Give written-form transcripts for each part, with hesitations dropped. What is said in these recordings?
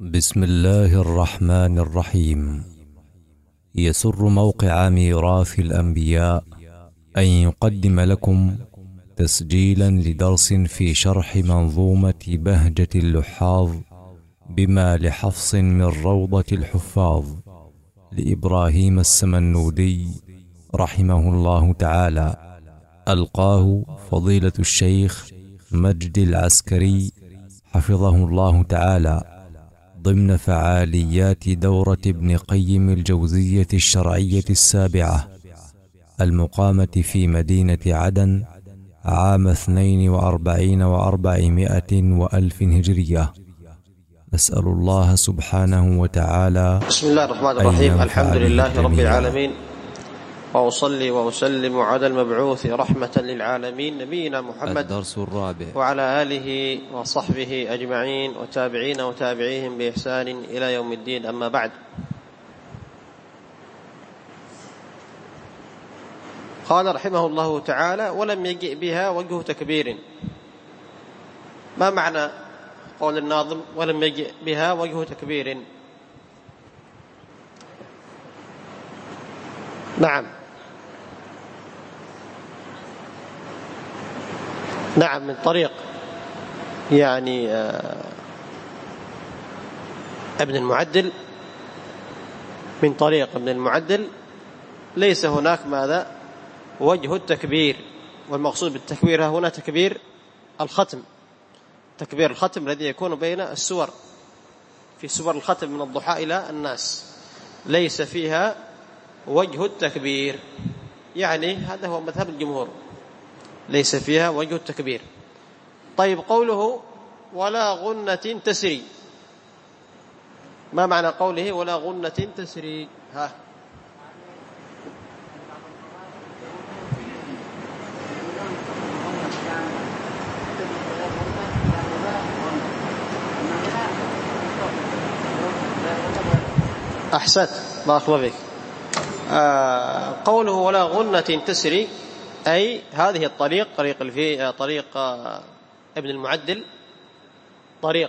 بسم الله الرحمن الرحيم. يسر موقع ميراث الأنبياء أن يقدم لكم تسجيلا لدرس في شرح منظومة بهجة اللحاظ بما لحفص من روضة الحفاظ لإبراهيم السمنودي رحمه الله تعالى، ألقاه فضيلة الشيخ مجد العسكري حفظه الله تعالى ضمن فعاليات دورة ابن قيم الجوزية الشرعية السابعة المقامة في مدينة عدن عام 42 و400 وألف هجرية. نسأل الله سبحانه وتعالى. بسم الله الرحمن الرحيم. الحمد لله رب العالمين، وأصلي وأسلم على المبعوث رحمة للعالمين نبينا محمد الدرس الرابع وعلى آله وصحبه أجمعين وتابعين وتابعيهم بإحسان إلى يوم الدين، أما بعد. قال رحمه الله تعالى: ولم يجئ بها وجه تكبير. ما معنى قول الناظم ولم يجئ بها وجه تكبير؟ نعم من طريق يعني ابن المعدل، من طريق ابن المعدل ليس هناك ماذا؟ وجه التكبير. والمقصود بالتكبير هنا تكبير الختم، تكبير الختم الذي يكون بين السور، في سور الختم من الضحى إلى الناس ليس فيها وجه التكبير، يعني هذا هو مذهب الجمهور، ليس فيها وجه التكبير. طيب، قوله ولا غنة تسري، ما معنى قوله ولا غنة تسري؟ أحسنت، بارك الله فيك. قوله ولا غنة تسري أي هذه الطريق، طريق ابن المعدل، طريق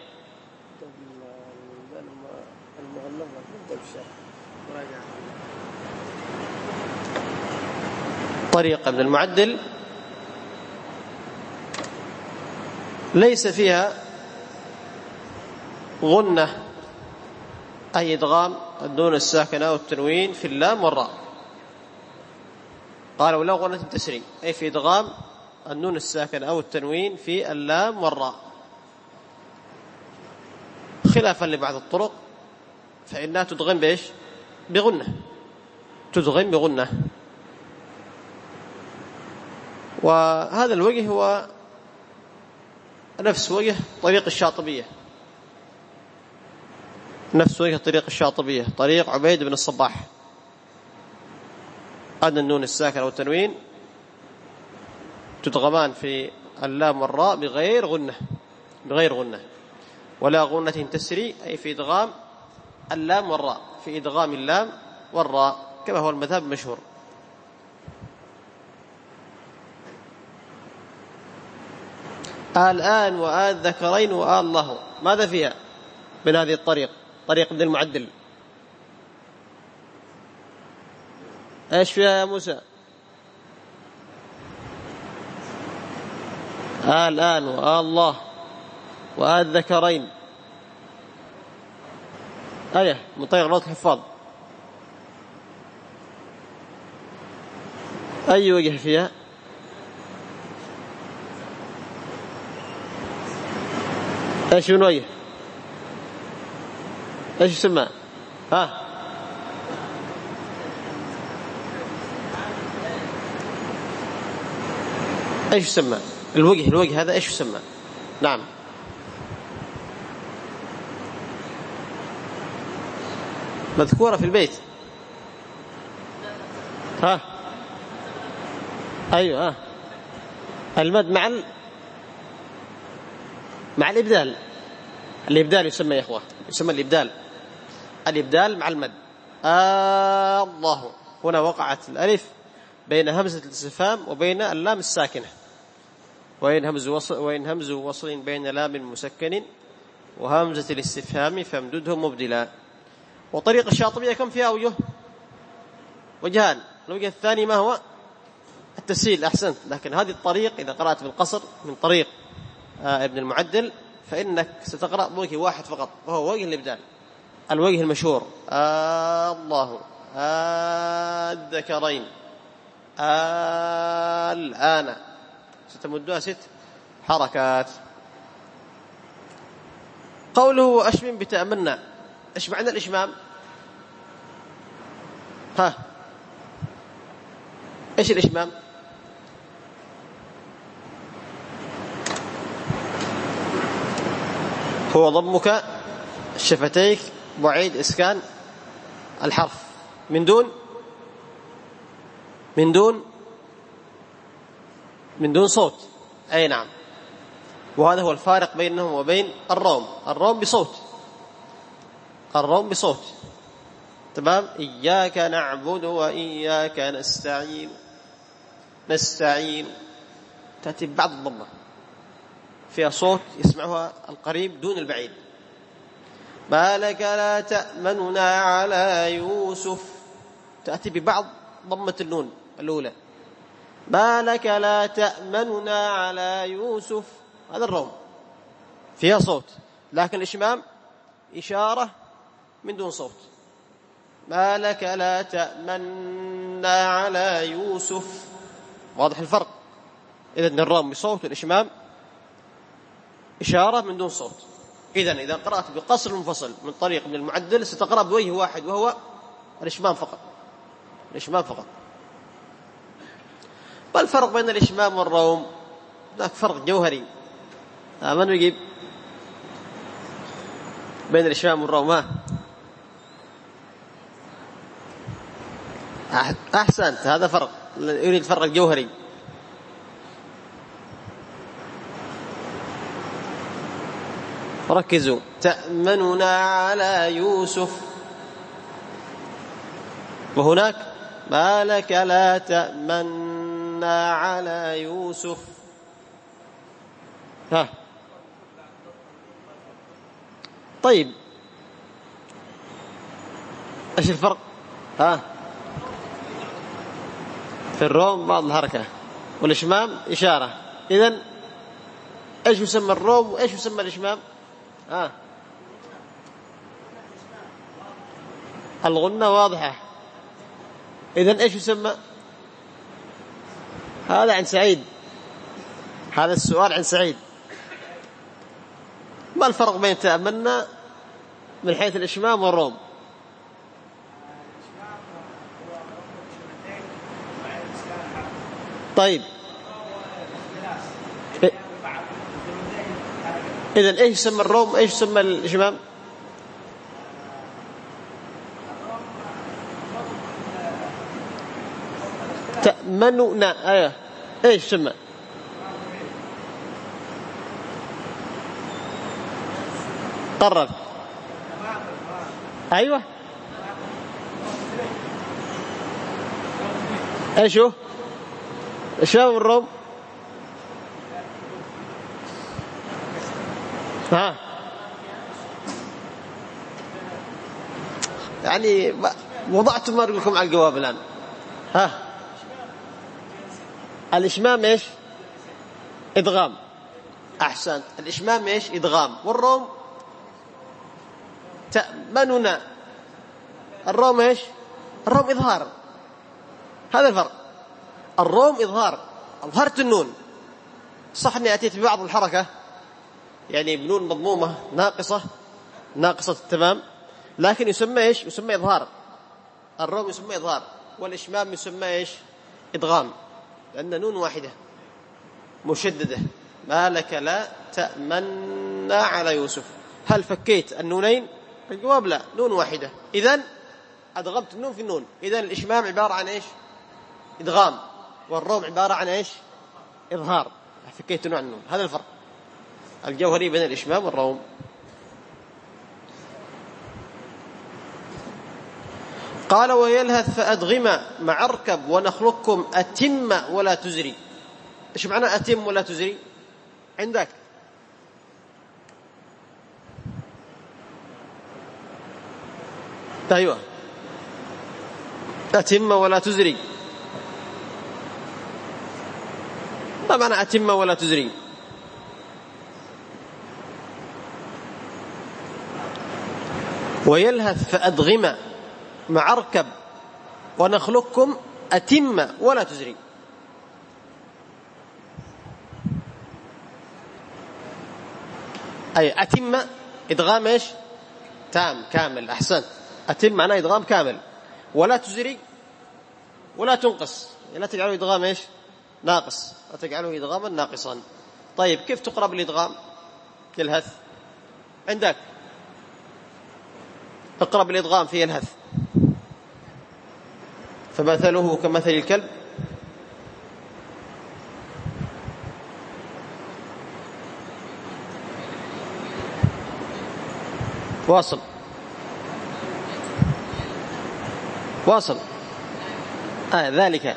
ابن المعدل ليس فيها غنة، أي إدغام النون الساكنة والتنوين في اللام والراء. قال ولا غنة تسري أي في إدغام النون الساكنة أو التنوين في اللام والراء، خلافا لبعض الطرق فإنها تدغم بإيش؟ بغنة، تدغم بغنة. وهذا الوجه هو نفس وجه طريق الشاطبية، نفس وجه طريق الشاطبية، طريق عبيد بن الصباح، أن النون الساكنة والتنوين تدغمان في اللام والراء بغير غنة. ولا غنة تسري أي في إدغام اللام والراء، في إدغام اللام والراء كما هو المذهب المشهور. الآن وآل ذكرين وآل الله، ماذا فيها من هذه الطريق؟ طريق ابن المعدل ايش فيها يا موسى؟ الآن والله وآل ذكرين، آية من طريق روضة الحفاظ، أي وجه فيها؟ ايش من وجه؟ ايش يسمى؟ ايش يسمى الوجه هذا؟ ايش يسمى؟ نعم، مذكورة في البيت. ايوه، المد مع الإبدال. الإبدال يسمى يا إخوة، يسمى الإبدال مع المد. الله، هنا وقعت الألف بين همزة الاستفهام وبين اللام الساكنة، وإن همز وصل بين لام مسكن وهمزة الاستفهام فامدده مبدلا. وطريق الشاطبية كم فيها أوجه؟ وجهان. الوجه الثاني ما هو؟ التسهيل. أحسنت. لكن هذه الطريق إذا قرأت بالقصر من طريق ابن المعدل فإنك ستقرأ بوجه واحد فقط وهو وجه الإبدال، الوجه المشهور الله الذكرين الآن، ستمدها 6 حركات. قوله أشمم بتأمنا، إيش معنى الإشمام؟ إيش الإشمام؟ هو ضمك شفتيك وعيد إسكان الحرف من دون صوت. أي نعم. وهذا هو الفارق بينهم وبين الروم بصوت. تمام. إياك نعبد وإياك نستعين تأتي بعض الضمة فيها صوت يسمعها القريب دون البعيد. ما لك لا تأمننا على يوسف تأتي ببعض ضمة النون الأولى. ما لك لا تأمننا على يوسف، هذا الروم فيها صوت. لكن الإشمام إشارة من دون صوت. ما لك لا تأمننا على يوسف، واضح الفرق. إذن الروم بصوت والإشمام إشارة من دون صوت. إذن إذا قرأت بقصر منفصل من طريق ابن المعدل ستقرأ بوجه واحد وهو الإشمام فقط. ما الفرق بين الإشمام والروم؟ هناك فرق جوهري. من يجيب بين الإشمام والروم؟ أحسنت، هذا فرق. يريد الفرق الجوهري. ركزوا. تأمننا على يوسف، وهناك ما لك لا تأمننا على يوسف. طيب ايش الفرق؟ في الروم بعض الحركة والإشمام إشارة. إذن ايش يسمى الروم وايش يسمى الإشمام؟ الغنة واضحة. إذن ايش يسمى؟ هذا عن سعيد، هذا السؤال عن سعيد. ما الفرق بين تأملنا من حيث الإشمام والروم؟ طيب إذن ايش يسمى الروم ايش يسمى الإشمام؟ تأمننا ايش يسمى؟ قرب. ايوه ايش هو الإشمام والروم؟ يعني وضعتم أرجلكم على الجواب الآن. الإشمام إيش؟ إدغام. أحسن. الإشمام إيش؟ إدغام. والروم تأمننا. الروم إيش؟ الروم إظهار. هذا الفرق. الروم إظهار، أظهرت النون. صح أني أتيت ببعض الحركة يعني بنون مضمومة ناقصة التمام، لكن يسمى إيش؟ يسمى إظهار. الروم يسمى إظهار، والإشمام يسمى إيش؟ إدغام، لأن نون واحدة مشددة. ما لك لا تأمننا على يوسف. هل فكيت النونين؟ الجواب لا، نون واحدة. إذن أدغمت النون في النون. إذن الإشمام عبارة عن إيش؟ إدغام. والروم عبارة عن إيش؟ إظهار. فكيت نوع النون. هذا الفرق الجوهري بين الإشمام والروم. قال ويلهث فأدغم مع اركب ونخلقكم أتم ولا تزري. إيش معنى أتم ولا تزري عندك؟ أيوة، أتم ولا تزري. ما معنى أتم ولا تزري؟ ويلهث فأدغم مع اركب ونخلقكم أتم ولا تزري. أي أتم إدغام إيش؟ تام كامل. أحسنت. أتم معناه إدغام كامل. ولا تزري ولا تنقص، لا تجعله إدغام إيش؟ ناقص، لا تجعله إدغاما ناقصا. طيب كيف تقرب الإدغام؟ يلهث عندك، اقرب الإدغام في يلهث. فمثله كمثل الكلب واصل واصل. ذلك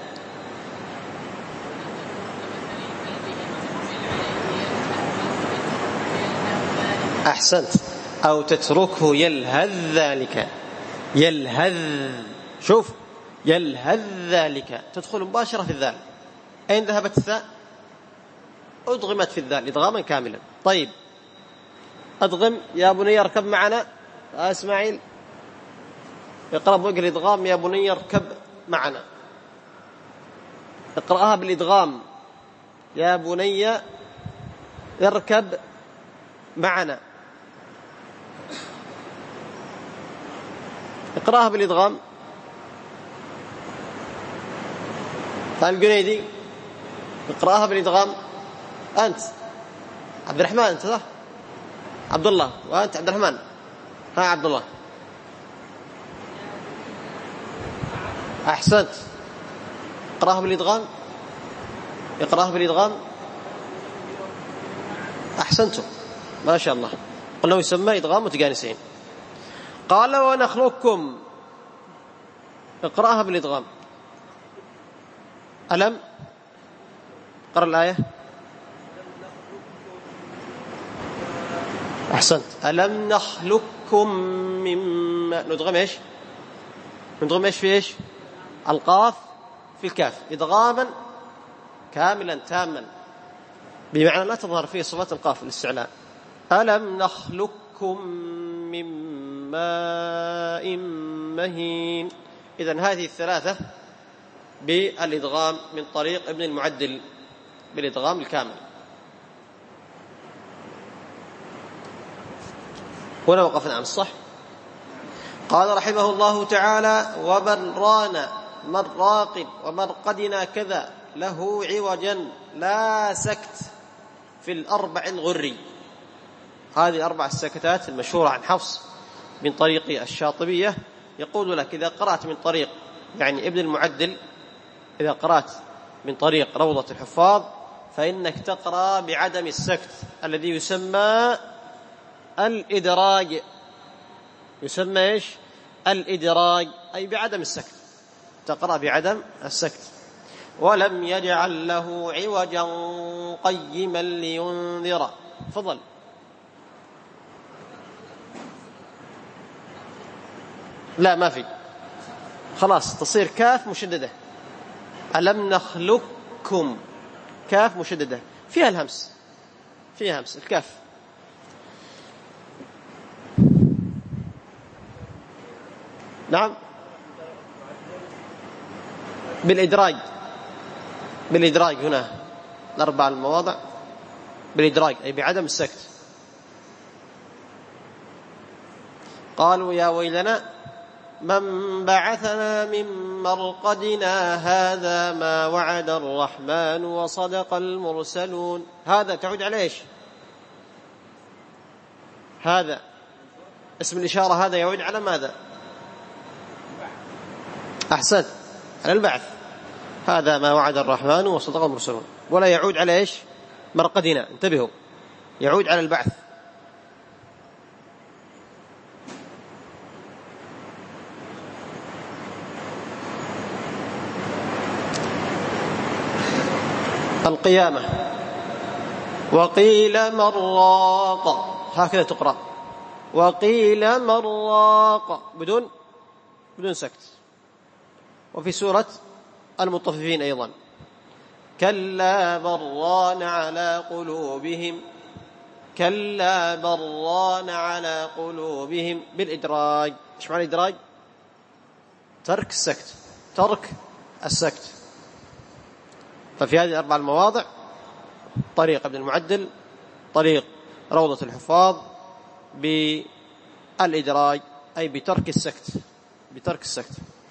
أحسنت. أو تتركه يلهث ذلك. يلهث، شوف، يلهث ذلك تدخل مباشرة في الذال. أين ذهبت الثاء؟ أدغمت في الذال إدغاما كاملا. طيب أدغم يا بني اركب معنا. إسماعيل اقرب وقر إدغام يا بني اركب معنا. اقرأها بالإدغام يا بني اركب معنا. اقرأها بالإدغام. الجنيدي اقرأها بالإدغام. أنت عبد الرحمن، أنت صح؟ عبد الله، وأنت عبد الرحمن. عبد الله. أحسنت. اقرأها بالإدغام. اقرأها بالإدغام. أحسنتم ما شاء الله. قلنا يسمى إدغام متجانسين. قال ونخلقكم. اقرأها بالإدغام. ألم قرأ الآية. أحسنت. ألم نخلقكم من ماء. ندغم إيش؟ ندغم إيش في إيش؟ القاف في الكاف إدغاما كاملا تاما، بمعنى لا تظهر فيه صفات القاف الاستعلاء. ألم نخلقكم من ماء مهين. إذن هذه الثلاثة بالإدغام من طريق ابن المعدل بالإدغام الكامل. هنا وقفنا عن الصح. قال رحمه الله تعالى: ومن ران من راق ومرقدنا كذا له عوجا لا سكت في الأربع الغري. هذه أربع السكتات المشهورة عن حفص من طريق الشاطبية. يقول لك إذا قرأت من طريق يعني ابن المعدل، إذا قرأت من طريق روضة الحفاظ فإنك تقرأ بعدم السكت الذي يسمى الإدراج. يسمى إيش؟ الإدراج، أي بعدم السكت، تقرأ بعدم السكت. ولم يجعل له عوجا قيما لينذر. فضل. لا ما في، خلاص تصير كاف مشددة. ألم نخلقكم، كاف مشددة فيها الهمس، فيها همس الكاف. نعم بالإدراج، بالإدراج هنا الأربع المواضع بالإدراج أي بعدم السكت. قالوا يا ويلنا من بعثنا من مرقدنا هذا ما وعد الرحمن وصدق المرسلون. هذا تعود على إيش؟ هذا اسم الإشارة، هذا يعود على ماذا؟ أحسنت، على البعث. هذا ما وعد الرحمن وصدق المرسلون. ولا يعود على إيش؟ مرقدنا، انتبهوا، يعود على البعث. القيامة. وقيل من راق، هكذا تقرأ، وقيل من راق بدون بدون سكت. وفي سورة المطففين أيضا كلا بران على قلوبهم، كلا بران على قلوبهم بالإدراج. إيش معنى الإدراج؟ ترك السكت، ترك السكت. ففي هذه الأربع المواضع طريق ابن المعدل، طريق روضة الحفاظ بالإدراج أي بترك السكت، بترك السكت.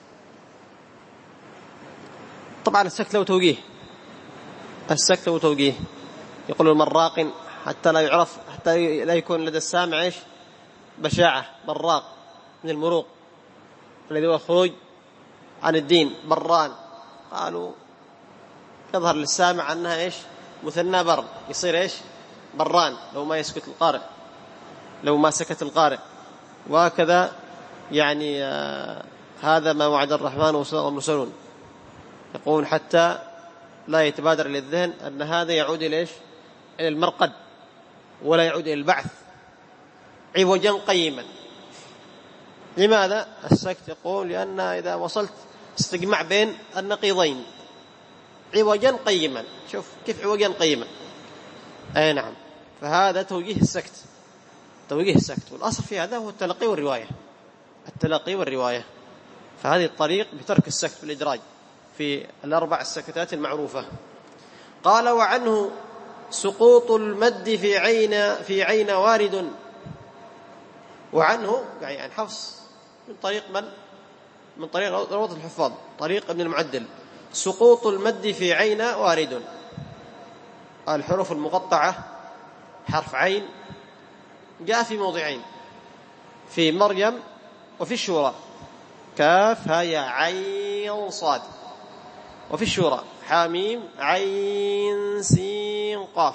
طبعا السكت له توجيه، السكت له توجيه. يقول المراق حتى لا يعرف، حتى لا يكون لدى السامع إيش؟ بشاعة. براق من المروق الذي هو الخروج عن الدين. بران قالوا يظهر للسامع أنها إيش؟ مثنى بر، يصير إيش؟ بران لو ما يسكت القارئ، لو ما سكت القارئ. وكذا يعني هذا ما وعد الرحمن والمرسلون. يقول حتى لا يتبادر للذهن أن هذا يعود إلى إيش؟ إلى المرقد ولا يعود إلى البعث عوجا قيما. لماذا؟ السكت يقول لأن إذا وصلت استجمع بين النقيضين عوجا قيما. شوف كيف عوجا قيما. أي نعم. فهذا توجيه السكت، توجيه السكت. والأصل في هذا هو التلقي والرواية، التلقي والرواية. فهذه الطريق بترك السكت بالإدراج في الأربع السكتات المعروفة. قال وعنه سقوط المد في عين وارد. وعنه يعني عن حفص من طريق من؟ من طريق روضة الحفاظ، طريق ابن المعدل. سقوط المد في عين وارد. الحروف المقطعة حرف عين جاء في موضعين، في مريم وفي الشورى. كاف ها يا عين صاد. وفي الشورى حاميم عين سين قاف.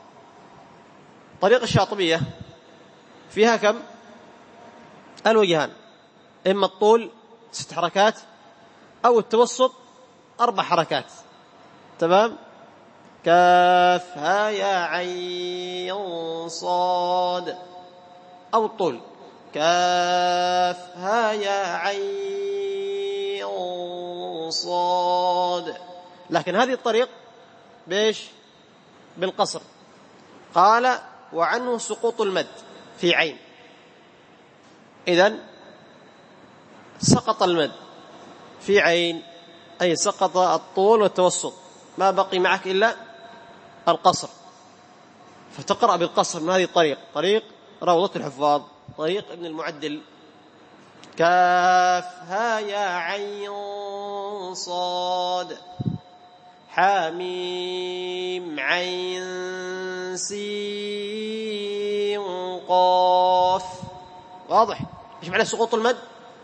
طريق الشاطبية فيها كم؟ الوجهان، إما الطول 6 حركات أو التوسط 4 حركات. تمام؟ كاف ها يا عين صاد. أو الطول كاف ها يا عين صاد. لكن هذه الطريق بإيش؟ بالقصر. قال وعنه سقوط المد في عين. إذن سقط المد في عين أي سقط الطول والتوسط، ما بقي معك إلا القصر. فتقرأ بالقصر من هذه الطريق، طريق روضة الحفاظ، طريق ابن المعدل. كاف ها يا عين صاد حاميم عين سين قاف. واضح؟ ايش معنى سقوط المد؟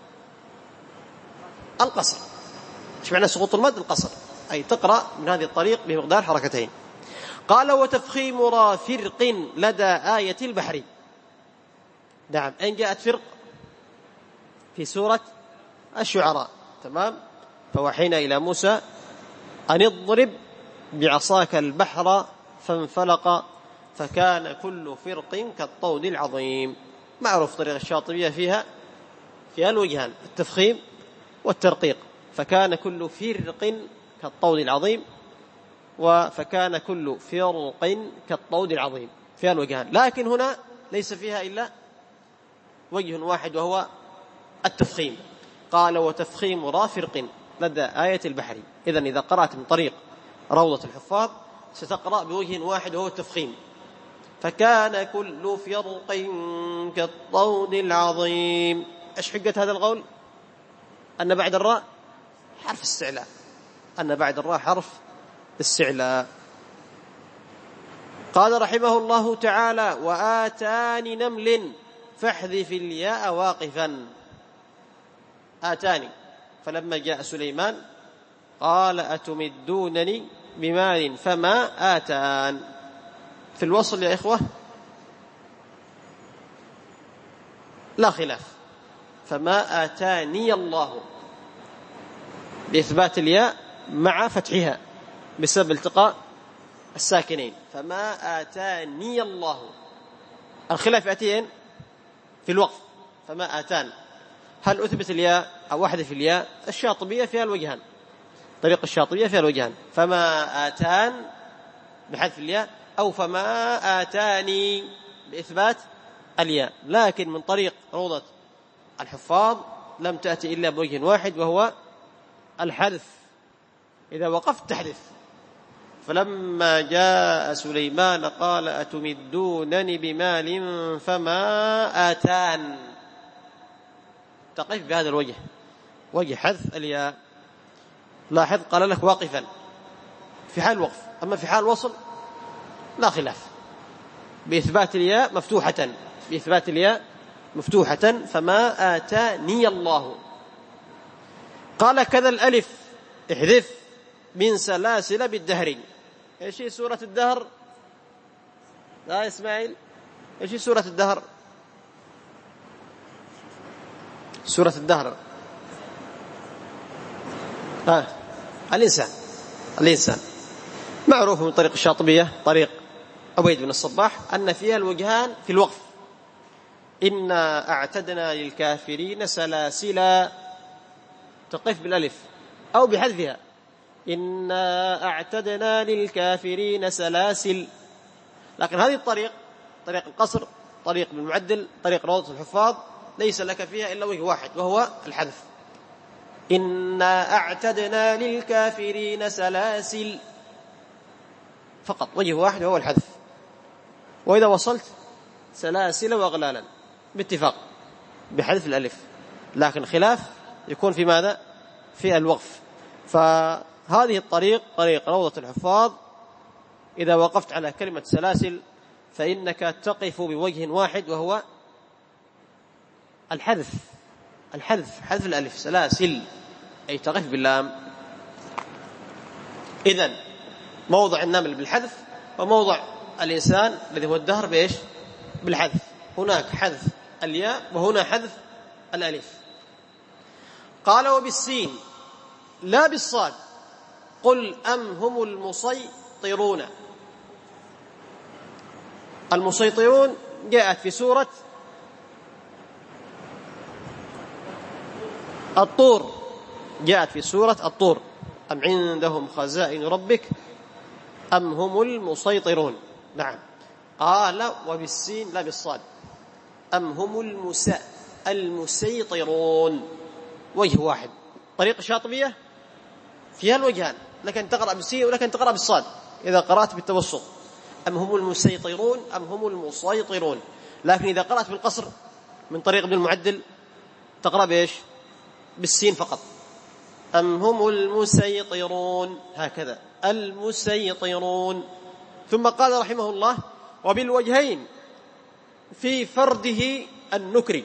القصر. ايش معنى سقوط المد؟ القصر. أي تقرأ من هذه الطريق بمقدار حركتين. قال وتفخيم را فرق لدى آية البحر. نعم. أين جاءت فرق؟ في سورة الشعراء. تمام. فوحينا إلى موسى أن اضرب بعصاك البحر فانفلق فكان كل فرق كالطود العظيم. معروف طريق الشاطبية فيها الوجهان، التفخيم والترقيق. فكان كل فرق كالطود العظيم، فكان كل فرق كالطود العظيم، فيها الوجهان. لكن هنا ليس فيها إلا وجه واحد وهو التفخيم. قال وتفخيم را فرق لدى آية البحر. إذن إذا قرأت من طريق روضة الحفاظ ستقرأ بوجه واحد وهو التفخيم. فكان كل فرق كالطود العظيم. ايش حقة هذا القول؟ أن بعد الراء حرف استعلاء، أن بعد الراء حرف استعلاء. قال رحمه الله تعالى وآتان نمل فاحذف الياء واقفا. آتاني فلما جاء سليمان قال أتمدونني بمال فما آتان. في الوصل يا إخوة لا خلاف، فما آتاني الله بإثبات الياء مع فتحها بسبب التقاء الساكنين. فما آتاني الله. الخلاف يأتين في الوقف، فما آتان. هل أثبت الياء أو أحذف الياء؟ الشاطبية فيها الوجهان، طريق الشاطبية فيها الوجهان، فما آتان بحذف الياء، أو فما آتاني بإثبات الياء. لكن من طريق روضة الحفاظ لم تأتي إلا بوجه واحد وهو الحذف، إذا وقفت تحذف. فلما جاء سليمان قال أتمدونني بمال فما آتان، تقف بهذا الوجه، وجه حذف الياء. لاحظ قال لك واقفا في حال الوقف، أما في حال الوصل لا خلاف، بإثبات الياء مفتوحة، بإثبات الياء مفتوحة، فما آتاني الله. قال كذا الألف احذف من سلاسل بالدهر. ايش هي سورة الدهر؟ لا إسماعيل، ايش هي سورة الدهر؟ سورة الدهر الإنسان معروف من طريق الشاطبية، طريق عبيد بن الصباح، أن فيها الوجهان في الوقف، إنا أعتدنا للكافرين سلاسلا، تقف بالألف أو بحذفها، إنا أعتدنا للكافرين سلاسل. لكن هذه الطريق، طريق القصر، طريق المعدل، طريق روضة الحفاظ، ليس لك فيها إلا وجه واحد وهو الحذف، إنا أعتدنا للكافرين سلاسل، فقط وجه واحد وهو الحذف. وإذا وصلت سلاسل وأغلالا باتفاق بحذف الألف، لكن خلاف يكون في ماذا؟ في الوقف. فهذه الطريق طريق روضة الحفاظ، إذا وقفت على كلمة سلاسل فإنك تقف بوجه واحد وهو الحذف، حذف الألف، سلاسل أي تقف باللام. إذن موضع النمل بالحذف، وموضع الإنسان الذي هو الدهر بإيش؟ بالحذف. هناك حذف الياء وهنا حذف الألف. قال وبالسين لا بالصاد قل أم هم المسيطرون. المسيطرون جاءت في سورة الطور، جاءت في سورة الطور، أم عندهم خزائن ربك أم هم المسيطرون. نعم. قال وبالسين لا بالصاد أم هم المسيطرون، وجه واحد. طريق الشاطبية فيها الوجهان، لك أن تقرأ بالسين ولك أن تقرأ بالصاد إذا قرأت بالتوسط، أم هم المسيطرون أم هم المسيطرون. لكن إذا قرأت بالقصر من طريق ابن المعدل تقرأ بإيش؟ بالسين فقط، أم هم المسيطرون، هكذا المسيطرون. ثم قال رحمه الله وبالوجهين في فرده النكري.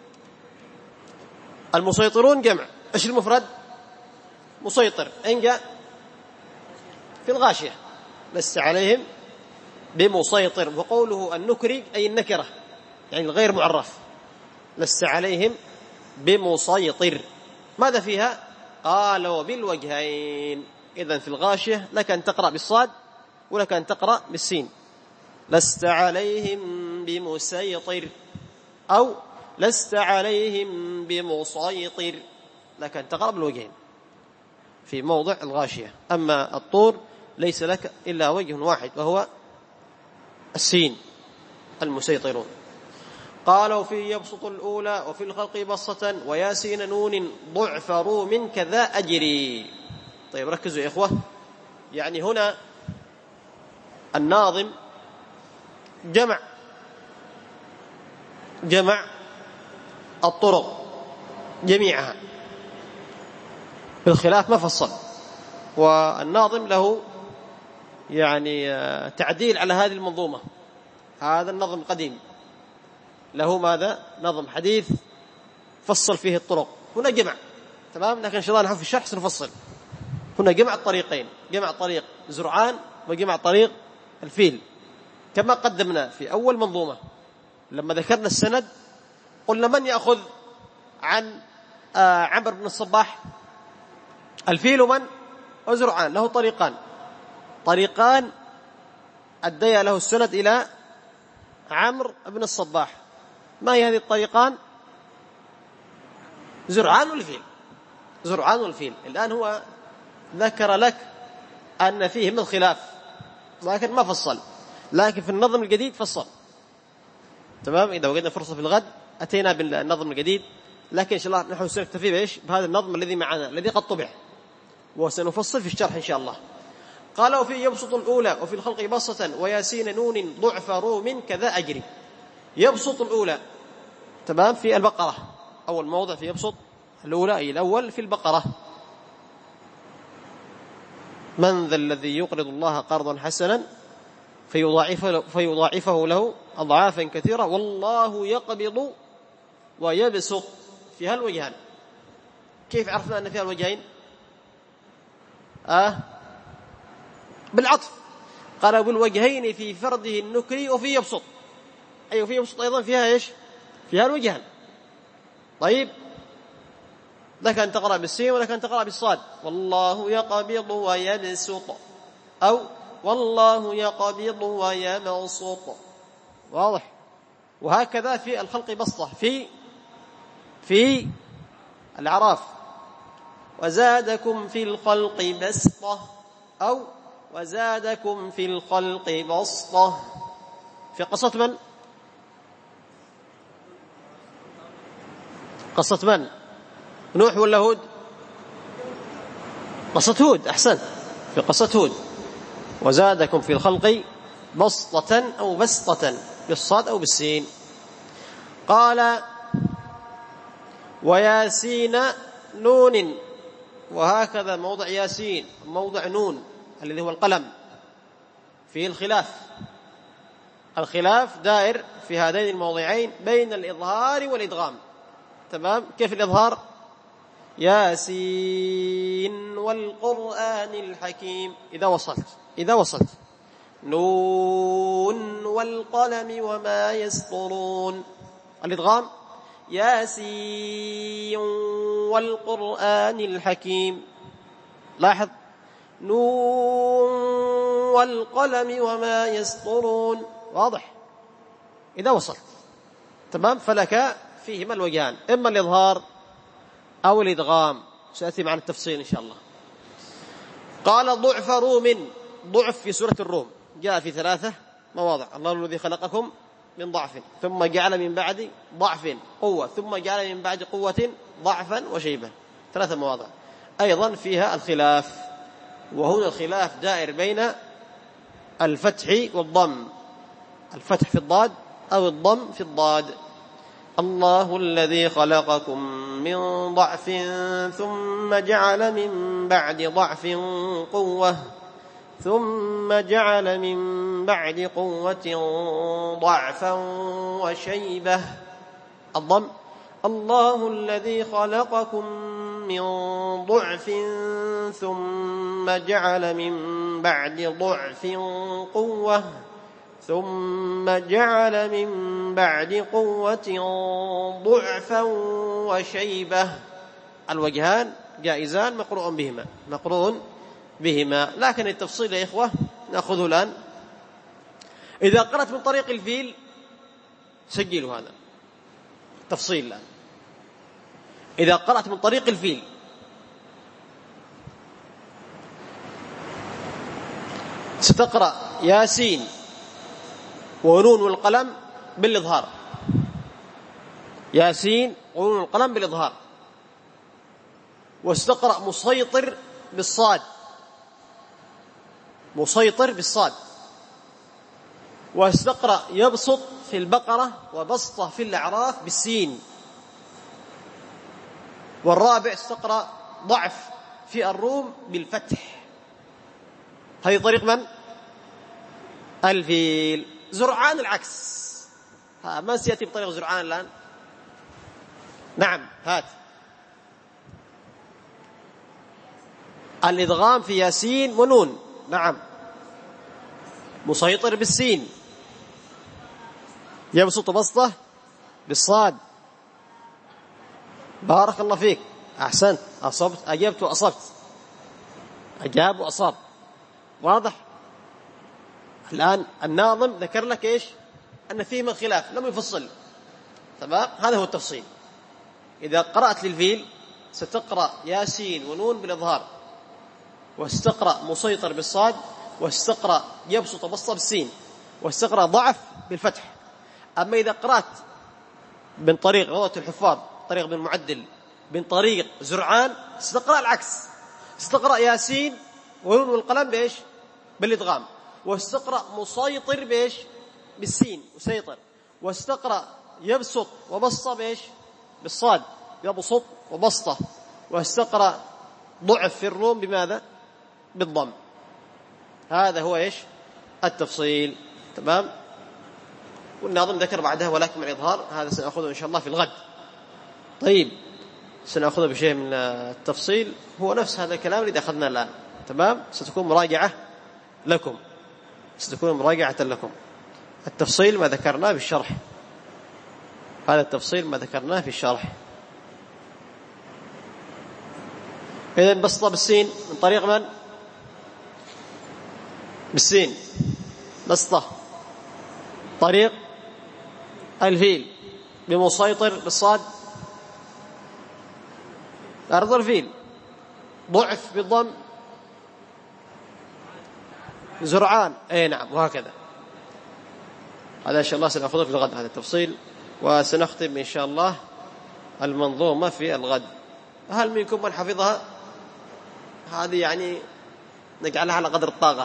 المسيطرون جمع، ايش المفرد؟ مسيطر. أين جاء؟ في الغاشية، لست عليهم بمسيطر. وقوله النكري أي النكرة، يعني الغير معرف، لست عليهم بمسيطر. ماذا فيها؟ قال وبالوجهين. إذن في الغاشية لك أن تقرأ بالصاد ولك أن تقرأ بالسين، لست عليهم بمسيطر أو لست عليهم بمسيطر، لك أن تقرأ بالوجهين في موضع الغاشية. أما الطور ليس لك إلا وجه واحد وهو السين، المسيطرون. قالوا في يبسط الأولى وفي الخلق بسطة وياسين نون ضعف روم كذا أجري. طيب ركزوا يا إخوة، يعني هنا الناظم جمع الطرق جميعها بالخلاف ما فصل، والناظم له يعني تعديل على هذه المنظومة. هذا النظم القديم له ماذا؟ نظم حديث فصل فيه الطرق. هنا جمع، تمام، لكن إن شاء الله نحن في الشرح سنفصل. هنا جمع الطريقين، جمع طريق زرعان وجمع طريق الفيل، كما قدمنا في أول منظومة لما ذكرنا السند. قلنا من يأخذ عن عمرو بن الصباح؟ الفيل ومن؟ وزرعان. له طريقان أديا له السند إلى عمرو بن الصباح. ما هي هذه الطريقان؟ زرعان والفيل، زرعان والفيل. الآن هو ذكر لك أن فيه من الخلاف لكن ما فصل، لكن في النظم الجديد فصل. تمام. إذا وجدنا فرصة في الغد أتينا بالنظم الجديد، لكن إن شاء الله نحن سنكتفي بإيش؟ بهذا النظم الذي معنا الذي قد طبع، وسنفصل في الشرح إن شاء الله. قال وفي يبسط الأولى وفي الخلق بسطة وياسين نون ضعف روم كذا أجري. يبسط الأولى تمام في البقرة، أول موضع في يبسط الأولى أي الأول في البقرة. من ذا الذي يقرض الله قرضا حسنا فيضاعفه له أضعافا كثيرة والله يقبض ويبسط. فيها الوجهان. كيف عرفنا أن فيها الوجهين؟ بالعطف. قال بالوجهين في فرده النكري وفي يبسط، أي وفي يبسط أيضا فيها إيش؟ فيها الوجهان. طيب لك أن تقرأ بالسين ولك أن تقرأ بالصاد. والله يقبض ويبسط أو والله يقبض ويبسط. واضح. وهكذا في الخلق بسطة في الأعراف. وزادكم في الخلق بسطة أو وزادكم في الخلق بسطة. في قصة من؟ قصة من؟ نوح ولا هود؟ قصة هود. أحسن. في قصة هود. وزادكم في الخلق بسطة أو بسطة بالصاد أو بالسين. قال وياسين نون. وهكذا موضع ياسين موضع نون الذي هو القلم فيه الخلاف دائر في هذين الموضعين بين الإظهار والإدغام. تمام. كيف الإظهار؟ ياسين والقرآن الحكيم إذا وصلت نون والقلم وما يسطرون. الإدغام ياسين والقرآن الحكيم. لاحظ نون والقلم وما يسطرون. واضح. إذا وصلت. تمام. فلك فيهما الوجهان، إما الإظهار أو الإدغام. سأتي معنا التفصيل إن شاء الله. قال ضعف روم. ضعف في سورة الروم جاء في 3 مواضع. الله الذي خلقكم من ضعف ثم جعل من بعد ضعف قوة ثم جعل من بعد قوة ضعفا وشيبة. 3 مواضع أيضا فيها الخلاف. وهنا الخلاف دائر بين الفتح والضم، الفتح في الضاد أو الضم في الضاد. الله الذي خلقكم من ضعف ثم جعل من بعد ضعف قوة ثم جعل من بعد قوة ضعفا وشيبة. الضم الله الذي خلقكم من ضعف ثم جعل من بعد ضعف قوة ثم جعل من بعد قوة ضعفا وشيبة. الوجهان جائزان مقروء بهما. لكن التفصيل يا إخوة نأخذه الآن. إذا قرأت من طريق الفيل سجلوا هذا تفصيل الآن. إذا قرأت من طريق الفيل ستقرأ ياسين ونون والقلم بالإظهار. ياسين ونون والقلم بالإظهار. وستقرأ مسيطر بالصاد. وستقرأ يبسط في البقرة وبسطة في الأعراف بالسين. والرابع ستقرأ ضعف في الروم بالفتح. هذه طريق من؟ الفيل. زرعان العكس. ما سيأتي بطريق زرعان الآن؟ نعم هات. الإدغام في ياسين ونون. نعم. مسيطر بالسين. يبسط بسطة بالصاد. بارك الله فيك. أحسنت. أصبت. أجبت وأصبت. أجاب وأصاب. واضح. الآن الناظم ذكر لك إيش؟ أن فيه من خلاف لم يفصل. تمام. هذا هو التفصيل. إذا قرأت للفيل ستقرأ ياسين ونون بالإظهار، واستقرأ مسيطر بالصاد، واستقرأ يبسط بسطة بالسين، واستقرأ ضعف بالفتح. أما إذا قرأت من طريق روضة الحفاظ، طريق ابن المعدل، من طريق زرعان، ستقرأ العكس، ستقرأ ياسين ونون والقلم بإيش؟ بالإدغام، واستقرأ مسيطر بإيش؟ بالسين مسيطر، واستقرأ يبسط وبسطة بإيش؟ بالصاد يبسط وبسطة، واستقرأ ضعف في الروم بماذا؟ بالضم. هذا هو إيش؟ التفصيل. تمام. والناظم ذكر بعدها ولكن من الإظهار، هذا سنأخذه إن شاء الله في الغد. طيب، سنأخذه بشيء من التفصيل، هو نفس هذا الكلام الذي أخذناه الآن. تمام. ستكون مراجعة لكم، ستكون مراجعة لكم. التفصيل ما ذكرناه بالشرح، هذا التفصيل ما ذكرناه في الشرح. إذن بسطة بالسين من طريق من؟ بالسين بسطة، طريق الفيل بمسيطر بالصاد أرض الفيل، ضعف بالضم زرعان، أي نعم، وهكذا. هذا إن شاء الله سنأخذه في الغد هذا التفصيل، وسنختم إن شاء الله المنظومة في الغد. هل منكم من حفظها؟ هذه يعني نجعلها على قدر الطاقة.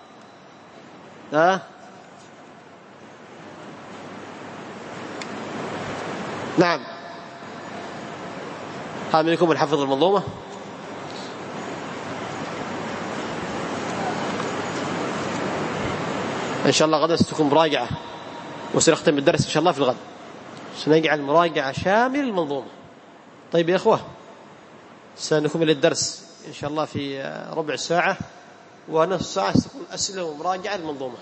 نعم، هل منكم من حفظ المنظومة؟ إن شاء الله غدا ستكون مراجعة، وسنختم الدرس إن شاء الله في الغد، سنجعل مراجعة شامل المنظومة. طيب يا أخوة، سنكمل الدرس إن شاء الله في ربع ساعة، ونصف ساعة ستكون أسئلة ومراجعة المنظومة،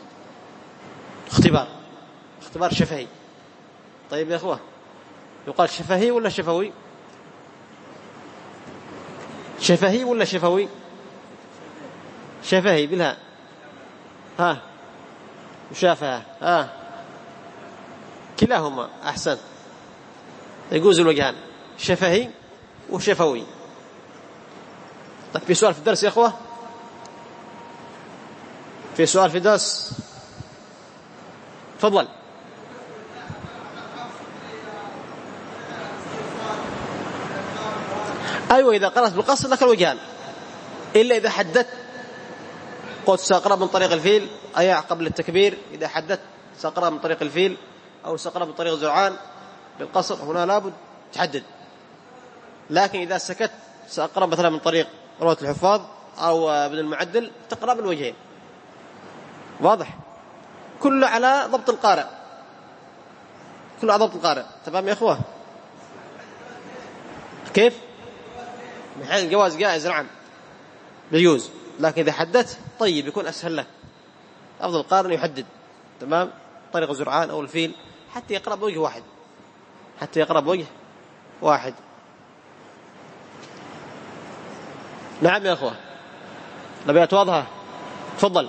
اختبار شفهي. طيب يا أخوة، يقال شفهي ولا شفوي؟ شفهي ولا شفوي؟ شفهي بالها، مشافهة، كلاهما أحسن، يجوز الوجهان، شفهي وشفوي. طيب، في سؤال في الدرس يا أخوة؟ في سؤال في الدرس؟ تفضل. أيوة، إذا قرأت بالقصر لك الوجهان، إلا إذا حددت قلت سأقرأ من طريق الفيل أي قبل التكبير. إذا حددت سأقرأ من طريق الفيل أو سأقرأ من طريق زرعان بالقصر، هنا لابد تحدد. لكن إذا سكت سأقرأ مثلا من طريق روضة الحفاظ أو ابن المعدل، تقرأ بالوجهين. واضح؟ كله على ضبط القارئ، كله على ضبط القارئ. تمام يا أخوة؟ كيف؟ من حيث الجواز جائز، نعم بيجوز، لكن إذا حددت طيب يكون أسهل لك. أفضل القارئ يحدد. تمام. طريق زرعان أو الفيل حتى يقرأ بوجه واحد، حتى يقرأ بوجه واحد. نعم يا أخوة، نبيات واضحة. تفضل.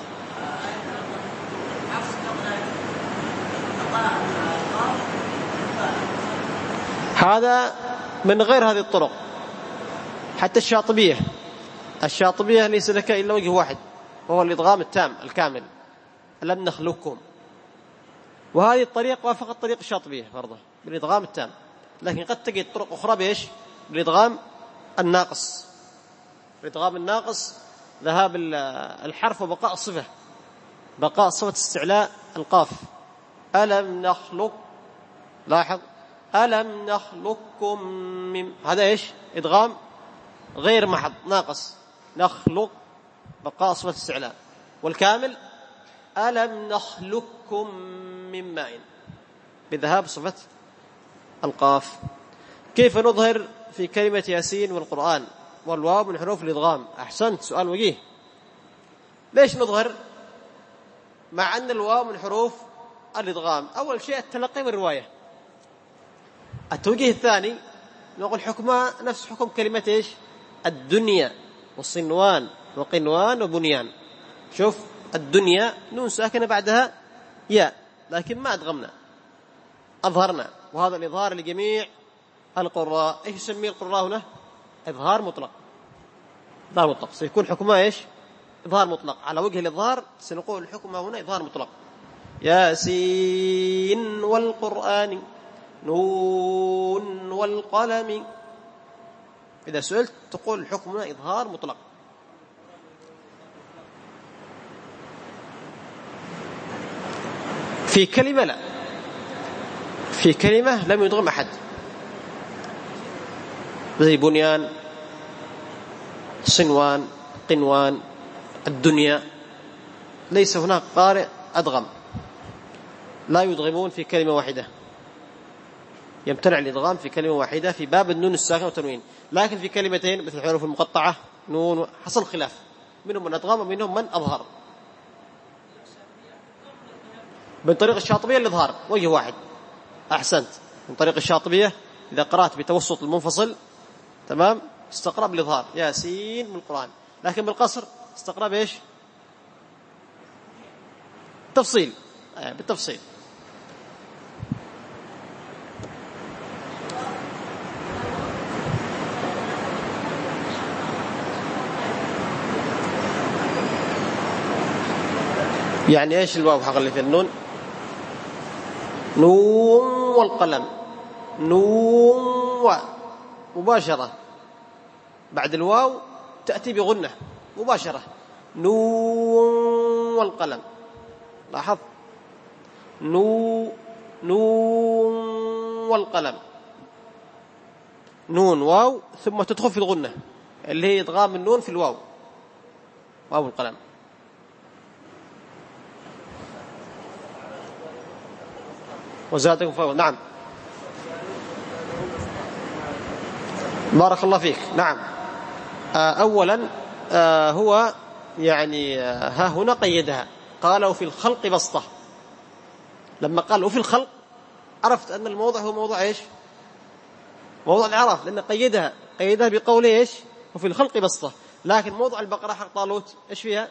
هذا من غير هذه الطرق. حتى الشاطبية ليس لك إلا وجه واحد، وهو الإدغام التام الكامل، لم نخلقكم. وهذه الطريقة وافقت طريق الشاطبية برضه بالإدغام التام، لكن قد تجد طرق أخرى بإيش؟ بالإدغام الناقص. الإدغام الناقص ذهاب الحرف وبقاء الصفة، بقاء صفة استعلاء القاف. ألم نخلق، لاحظ، ألم نخلقكم من، هذا إيش؟ إدغام غير محض ناقص، نخلق بقاء صفة استعلاء. والكامل ألم نخلقكم من ماء، بذهاب صفة القاف. كيف نظهر في كلمة ياسين والقرآن والواو من حروف الإدغام؟ أحسنت، سؤال وجيه. ليش نظهر مع أن الواو من حروف الإدغام؟ أول شيء التلقي والرواية. التوجيه الثاني نقول حكمها نفس حكم كلمة إيش؟ الدنيا والصنوان وقنوان وبنيان. شوف، الدنيا نون ساكنة بعدها ياء، لكن ما أدغمنا، أظهرنا، وهذا الإظهار لجميع القراء. إيش يسميه القراء هنا؟ إظهار مطلق. إظهار مطلق سيكون حكمها إيش؟ إظهار مطلق. على وجه الإظهار سنقول الحكم هنا إظهار مطلق. ياسين والقرآن نون والقلم. إذا سئلت تقول الحكم هنا إظهار مطلق. في كلمة لا، في كلمة لم يدغم أحد زي بنيان، صنوان، قنوان، الدنيا، ليس هناك قارئ أدغم، لا يدغمون في كلمة واحدة، يمتنع الإدغام في كلمة واحدة في باب النون الساكنة والتنوين. لكن في كلمتين مثل الحروف المقطعة نون حصل خلاف، منهم من أدغم ومنهم من أظهر. من طريق الشاطبية الإظهار وجه واحد. أحسنت. من طريق الشاطبية إذا قرأت بتوسط المنفصل تمام استقرأ بالإظهار ياسين من القرآن. لكن بالقصر استقرأ بإيش؟ تفصيل، بالتفصيل. يعني إيش الواو حق اللي في النون؟ نون والقلم، نون مباشرة بعد الواو تأتي بغنة مباشرة، نون والقلم. لاحظ نون والقلم، نون واو ثم تدخل في الغنة اللي هي إدغام النون في الواو، واو القلم. وزادكم فضلا. نعم بارك الله فيك. نعم أولا هو يعني ها هنا قيدها، قال وفي الخلق بسطة. لما قال وفي الخلق عرفت أن الموضع هو موضع إيش؟ موضع الإعراف، لأن قيدها بقول إيش؟ وفي الخلق بسطة. لكن موضع البقرة حق طالوت إيش فيها؟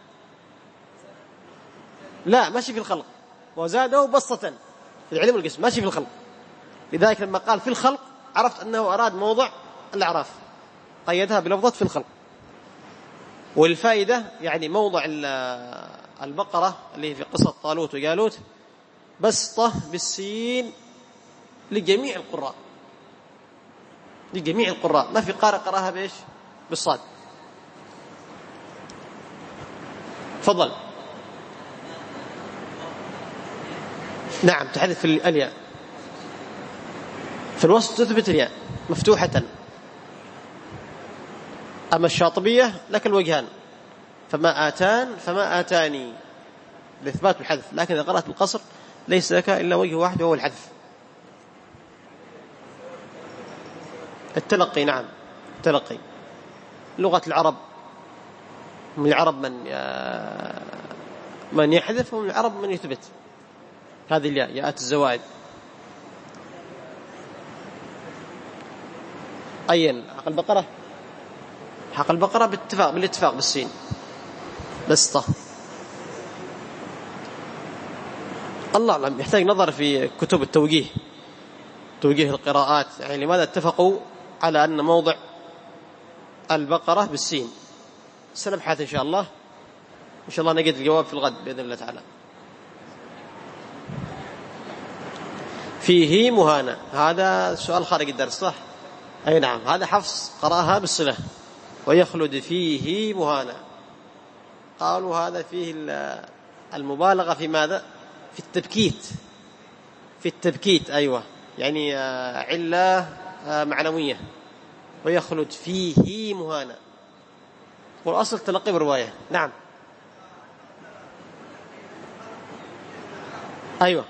لا ماشي في الخلق، وزاده بسطة في العلم والقسم، ماشي في الخلق. لذلك لما قال في الخلق عرفت أنه أراد موضع الأعراف، قيدها بلفظة في الخلق. والفائدة يعني موضع البقرة اللي في قصة طالوت وجالوت بسطة بالسين لجميع القراء، لجميع القراء، ما في قارئ قراها بإيش؟ بالصاد. فضل. نعم تحدث في الياء، في الوسط تثبت الياء مفتوحة. أما الشاطبية لك الوجهان، فما آتان فما آتاني لإثبات الحذف. لكن إذا قرأت القصر ليس لك إلا وجه واحد وهو الحذف. التلقي. نعم التلقي لغة العرب، من العرب من يحذف ومن العرب من يثبت هذه الياء، ياءات الزوائد. أين حق البقرة؟ حق البقرة بالاتفاق بالسين بسطة. الله أعلم، يحتاج نظر في كتب التوجيه، توجيه القراءات، يعني لماذا اتفقوا على أن موضع البقرة بالسين. سنبحث إن شاء الله، إن شاء الله نجد الجواب في الغد بإذن الله تعالى. فيه مهانة، هذا سؤال خارج الدرس صح؟ أي نعم، هذا حفص قرأها بالصلة. ويخلد فيه مهانة، قالوا هذا فيه المبالغة في ماذا؟ في التبكيت، في التبكيت. أيوة يعني علة معنوية. ويخلد فيه مهانة، والأصل تلقي برواية. نعم أيوة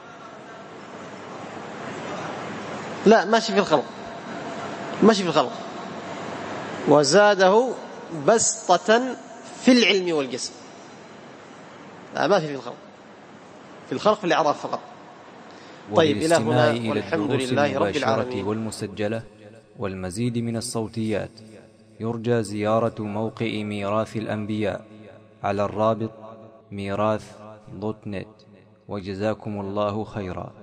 لا ماشي في الخلق، ماشي في الخلق. وزاده بسطة في العلم والجسم. لا ما في الخلق، في الخلق في الإعراف فقط. طيب إلى هنا والحمد لله رب العالمين. والمسجلة والمزيد من الصوتيات يرجى زيارة موقع ميراث الأنبياء على الرابط ميراث.net. وجزاكم الله خيرا.